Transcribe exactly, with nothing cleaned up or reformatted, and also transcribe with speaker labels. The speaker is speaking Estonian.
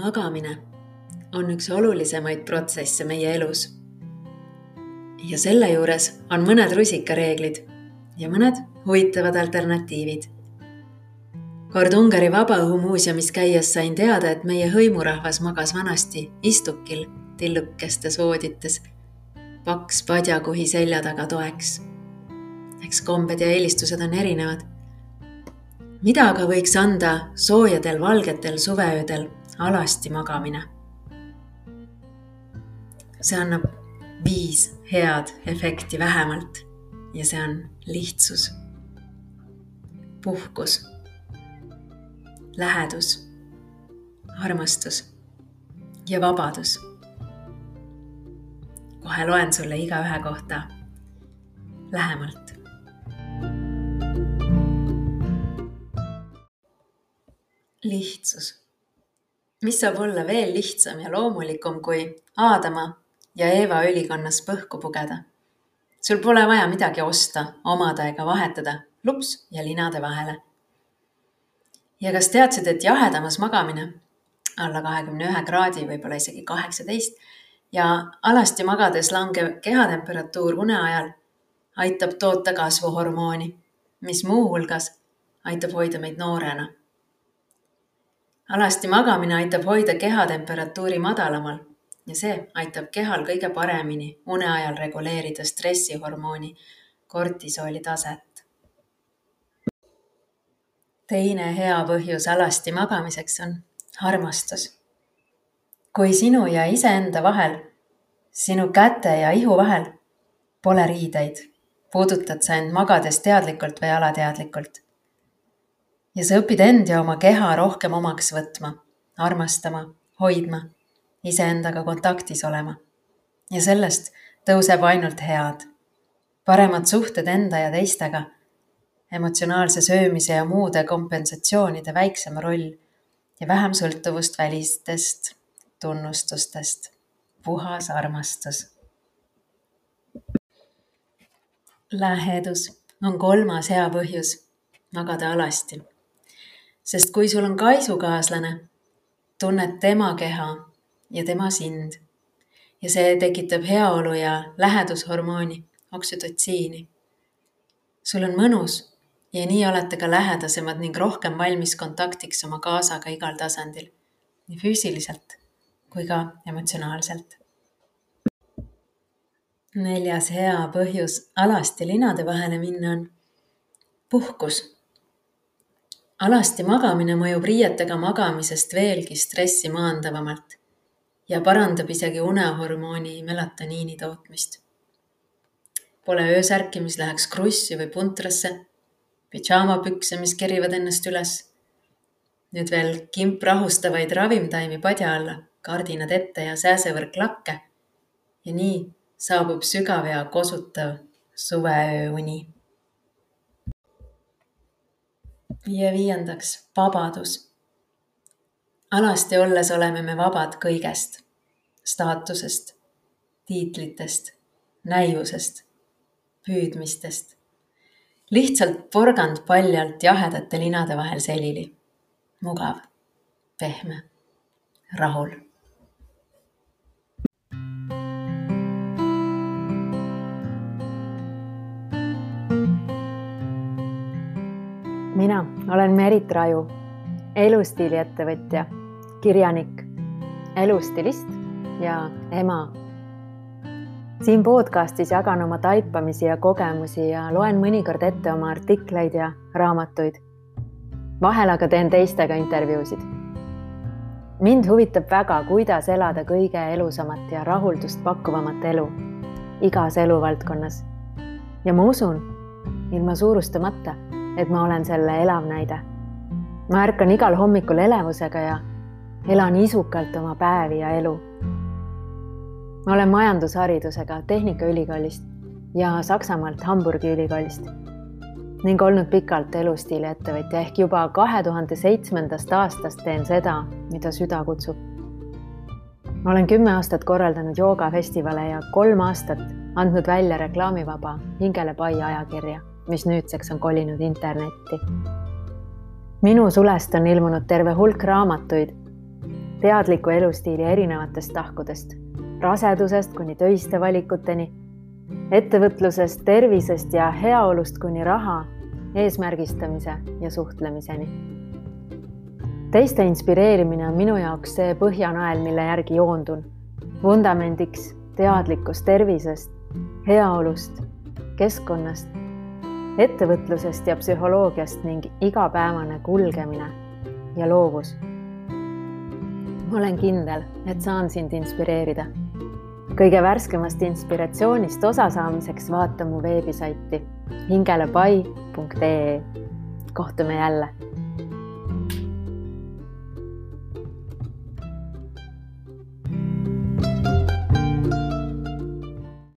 Speaker 1: Magamine on üks olulisemaid protsesse meie elus. Ja selle juures on mõned rusikareeglid ja mõned huvitavad alternatiivid. Kord Ungari Vabaõhumuuseumis käies sain teada, et meie hõimurahvas magas vanasti istukil tillukestes voodites, paks padjakuhi selja taga toeks. Eks kombed ja eelistused on erinevad. Mida aga võiks anda soojadel valgetel suveöödel alasti magamine? See annab viis head efekti vähemalt ja see on lihtsus, puhkus, lähedus, armastus ja vabadus. Kohe loen sulle iga ühe kohta lähemalt. Lihtsus. Mis saab olla veel lihtsam ja loomulikum kui Aadama ja Eeva ölikonnas põhku pugeda? Sul pole vaja midagi osta, omada ega vahetada, lups ja linade vahele. Ja kas teadsid, et jahedamas magamine, alla kahekümne ühe kraadi, võib-olla isegi kaheksateist, ja alasti magades langev kehatemperatuur une ajal aitab toota kasvuhormooni, mis muu hulgas aitab hoida meid noorena. Alasti magamine aitab hoida kehatemperatuuri madalamal ja see aitab kehal kõige paremini une ajal reguleerida stressihormooni kortisooli taset. Teine hea põhjus alasti magamiseks on armastus. Kui sinu ja iseenda vahel, sinu käte ja ihu vahel pole riideid, puudutad sa end magades teadlikult või alateadlikult. Ja sa õpid end ja oma keha rohkem omaks võtma, armastama, hoidma, iseendaga kontaktis olema. Ja sellest tõuseb ainult head. Paremad suhted enda ja teistega, emotsionaalse söömise ja muude kompensatsioonide väiksem roll ja vähem sõltuvust välistest tunnustustest. Puhas armastus. Lähedus on kolmas hea põhjus magada alasti. Sest kui sul on kaisukaaslane, tunned tema keha ja tema sind. Ja see tekitab heaolu ja lähedushormooni, oksütotsiini. Sul on mõnus ja nii olete ka lähedasemad ning rohkem valmis kontaktiks oma kaasaga igal tasandil. Nii füüsiliselt kui ka emotsionaalselt. Neljas hea põhjus alasti linade vahele minna on puhkus. Alasti magamine mõjub riietega magamisest veelgi stressi maandavamalt ja parandab isegi unehormooni melatoniini tootmist. Pole öösärki, mis läheks krussi või puntrasse, pidžaamapükse, mis kerivad ennast üles. Nüüd veel kimp rahustavaid ravimtaimi padja alla, kardinad ette ja sääsevõrk lakke. Ja nii saabub sügav ja kosutav suveööuni. Ja viiendaks, vabadus. Alasti olles oleme me vabad kõigest, staatusest, tiitlitest, näivusest, püüdmistest. Lihtsalt porgand paljalt jahedate linade vahel selili. Mugav, pehme, rahul.
Speaker 2: Mina olen Merit Raju, elustiiliettevõtja, kirjanik, elustilist ja ema. Siin podcastis jagan oma taipamisi ja kogemusi ja loen mõnikord ette oma artikleid ja raamatuid. Vahel aga teen teistega intervjuusid. Mind huvitab väga, kuidas elada kõige elusamat ja rahuldust pakkuvamat elu igas eluvaldkonnas. Ja ma usun, ilma suurustamata, et ma olen selle elav näide. Ma ärkan igal hommikul elevusega ja elan isukalt oma päevi ja elu. Ma olen majandusharidusega Tehnikaülikoolist ja Saksamaalt Hamburgi ülikoolist ning olnud pikalt elustiili ettevõtja ehk juba kahe tuhande seitsmendast aastast teen seda, mida süda kutsub. Ma olen kümme aastat korraldanud joogafestivale ja kolm aastat andnud välja reklaamivaba Hingele pai ajakirja, mis nüüdseks on kolinud internetti. Minu sulest on ilmunud terve hulk raamatuid teadliku elustiili erinevatest tahkudest, rasedusest kuni töiste valikuteni, ettevõtlusest, tervisest ja heaolust kuni raha, eesmärgistamise ja suhtlemiseni. Teiste inspireerimine on minu jaoks see põhjanael, mille järgi joondun. Vundamendiks teadlikust tervisest, heaolust, keskkonnast, ettevõtlusest ja psühholoogiast ning igapäevane kulgemine ja loovus. Ma olen kindel, et saan sind inspireerida. Kõige värskemast inspiratsioonist osa saamiseks vaata mu veebisaiti hingelepai punkt ee. Kohtume jälle!